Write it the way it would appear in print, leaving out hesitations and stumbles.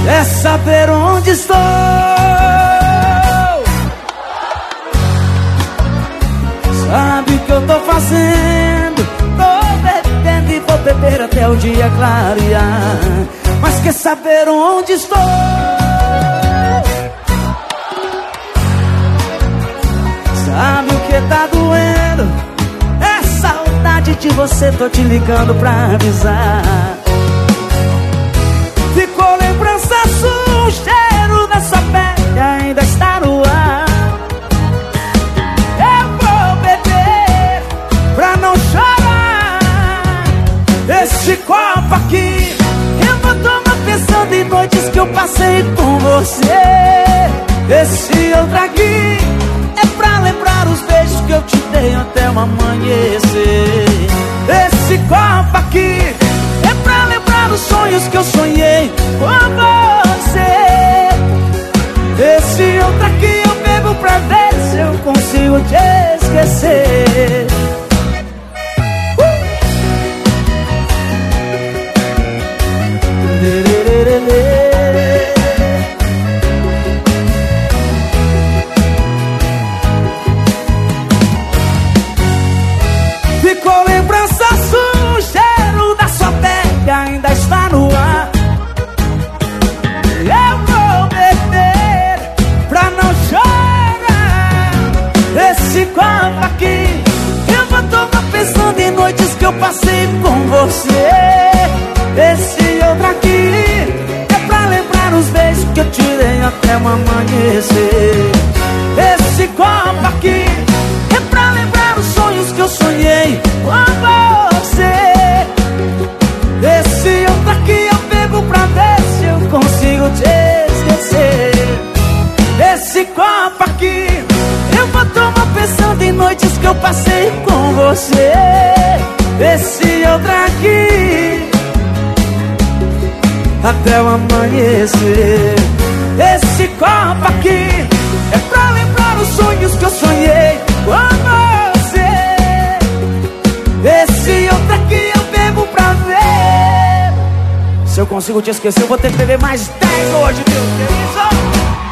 é saber onde estou. Sabe o que eu tô fazendo? Tô bebendo e vou beber até o dia clarear. Mas quer saber onde estou? Sabe o que tá doendo? É saudade de você, tô te ligando pra avisar. Ficou lembrança sua, o cheiro da sua pele ainda está no ar. Eu vou beber pra não chorar. Esse copo aqui eu vou tomar pensando em noites que eu passei com você. Esse outro aqui é pra lembrar os beijos que eu te dei até o amanhecer. Esse copo aqui é pra lembrar os sonhos que eu sonhei com você. Esse outro aqui eu bebo pra ver se eu consigo te esquecer. Ficou lembrança sua, o cheiro da sua pele ainda está no ar. Eu vou beber pra não chorar. Esse copo aqui eu vou tomar pensando em noites que eu passei com você. Esse outro aqui é pra lembrar os beijos que eu te dei até o amanhecer. Esse copo aqui é pra lembrar os sonhos que eu sonhei com você. Esse outro aqui eu bebo pra ver se eu consigo te esquecer. Esse copo aqui eu vou tomar pensando em noites que eu passei com você. Esse outro aqui até o amanhecer. Esse copo aqui é pra lembrar os sonhos que eu sonhei com você. Esse outro aqui eu bebo pra ver se eu consigo te esquecer. Eu vou ter que beber mais 10 hoje, meu Deus.